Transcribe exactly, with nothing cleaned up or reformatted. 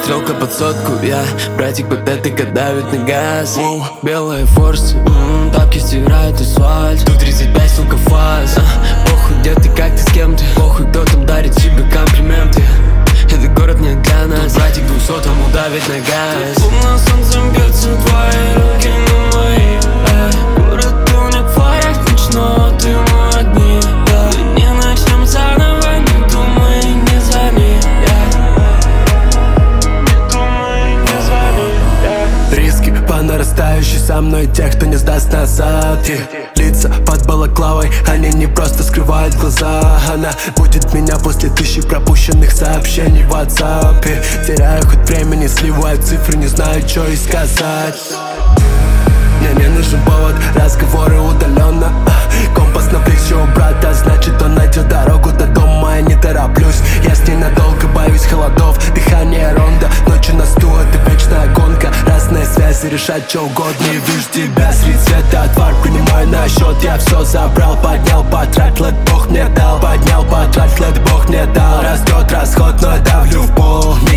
Стрелка под сотку, я братик патетика давит на газ. Воу, белые форсы, м-м, тапки стирают асфальт. Тут тридцать пять, сука, фаз. а, Похуй, где ты, как ты, с кем ты. Похуй, кто там дарит тебе комплименты. Этот город не для нас. Братик двухсотому давит на газ. Луна солнцем бьется, твои руки на мои. Эй, город тонет в фарах, ночного дыма одни. Мы не начнем заново, не думай, не звони. Риски по нарастающей, со мной тех, кто не сдаст назад. И лица под балаклавой, они не просто скрывают глаза. Она будет меня после тысячи пропущенных сообщений в WhatsApp. И теряю хоть времени, сливаю цифры, не знаю, что и сказать. Мне не нужен повод, разговоры удаленно. Компас на плече у брата, значит он найдет дорогу до дома. Я не тороплюсь, я с ней надолго, боюсь холодов. Дыхание ронда, ночью на стул, это вечная гонка. Разные связи решать что угодно. Не вижу тебя среди света, тварь, принимай на счет. Я все забрал, поднял, потратил, это Бог мне дал. Поднял, потратил, это Бог мне дал. Растет расход, но я давлю в пол.